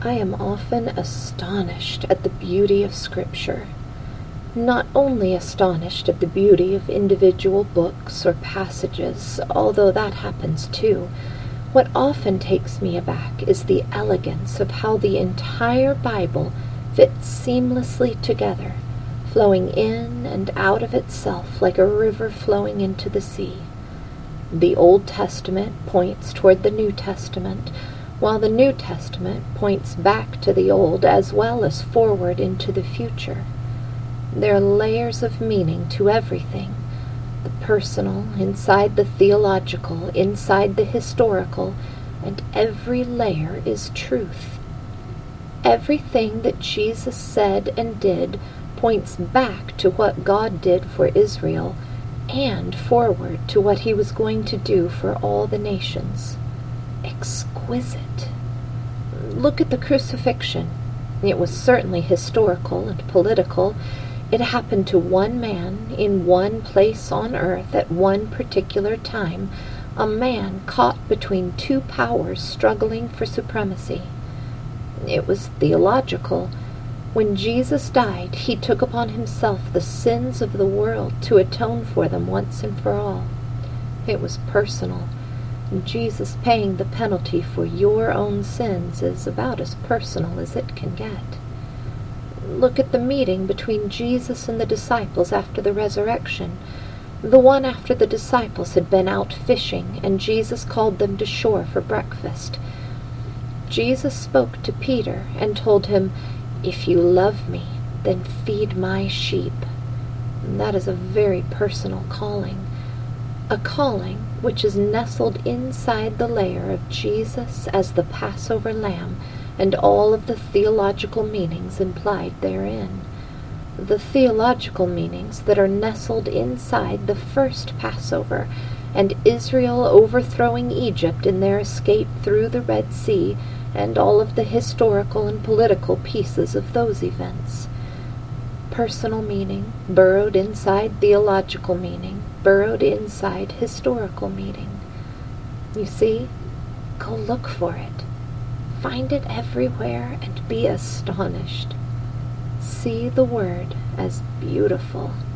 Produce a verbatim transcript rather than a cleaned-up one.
I am often astonished at the beauty of Scripture. Not only astonished at the beauty of individual books or passages, although that happens too. What often takes me aback is the elegance of how the entire Bible fits seamlessly together, flowing in and out of itself like a river flowing into the sea. The Old Testament points toward the New Testament, while the New Testament points back to the Old as well as forward into the future. There are layers of meaning to everything, the personal inside the theological, inside the historical, and every layer is truth. Everything that Jesus said and did points back to what God did for Israel and forward to what he was going to do for all the nations. Exquisite. Look at the crucifixion. It was certainly historical and political. It happened to one man in one place on earth at one particular time, a man caught between two powers struggling for supremacy. It was theological. When Jesus died, he took upon himself the sins of the world to atone for them once and for all. It was personal. Jesus paying the penalty for your own sins is about as personal as it can get. Look at the meeting between Jesus and the disciples after the resurrection, the one after the disciples had been out fishing and Jesus called them to shore for breakfast. Jesus spoke to Peter and told him, "If you love me, then feed my sheep." And that is a very personal calling, a calling which is nestled inside the layer of Jesus as the Passover lamb and all of the theological meanings implied therein. The theological meanings that are nestled inside the first Passover and Israel overthrowing Egypt in their escape through the Red Sea and all of the historical and political pieces of those events. Personal meaning burrowed inside theological meaning, burrowed inside historical meaning. You see, go look for it. Find it everywhere and be astonished. See the Word as beautiful